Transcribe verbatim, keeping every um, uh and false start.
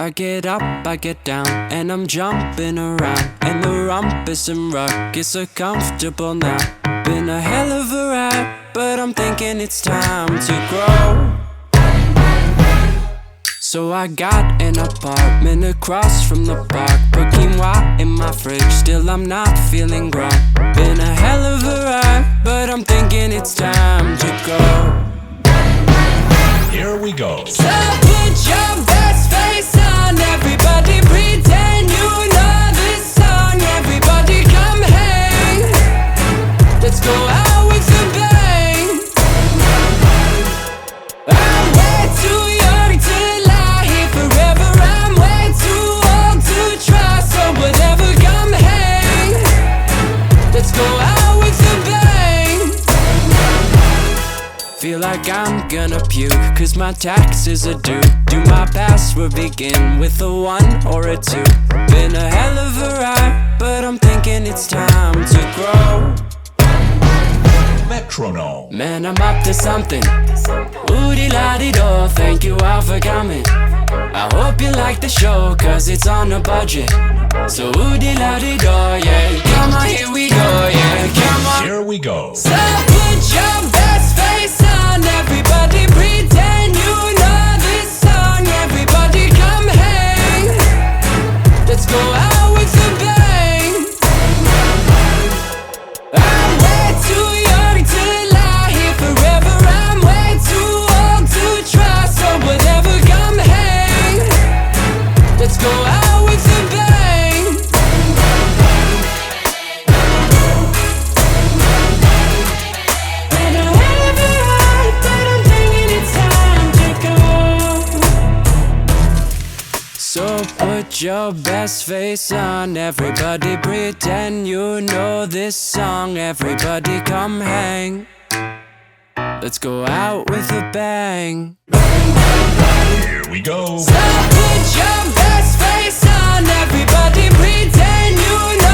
I get up, I get down, and I'm jumping around. And the rumpus and ruckus are comfortable now. Been a hell of a ride, but I'm thinking it's time to grow. So I got an apartment across from the park. Put quinoa in my fridge, still I'm not feeling grown. Been a hell of a ride, but I'm thinking it's time to go. Here we go. So put your best face on, everybody pretend you know this song. Everybody come hang, let's go out with a bang. I'm way too young to lie here forever. I'm way too old to try, so whatever, come hang, let's go out with a bang. Feel like I'm gonna puke, cause my taxes are due. Do my password begin with a one or a two? Been a hell of a ride, but I'm thinking it's time to grow. Metronome. Man, I'm up to something. Ooh-dee-la-dee-do, thank you all for coming. I hope you like the show, cause it's on a budget. So ooh-dee-la-dee-do, yeah. Come on, here we go, yeah. Come on. Here we go. So put your best face on, everybody pretend you know this song. Everybody come hang, let's go out with a bang. I'm way too young to lie here forever. I'm way too old to try, so whatever, come hang, let's go out with a bang. So put your best face on, everybody pretend you know this song. Everybody come hang, let's go out with a bang. Here we go. So put your best face on, everybody pretend you know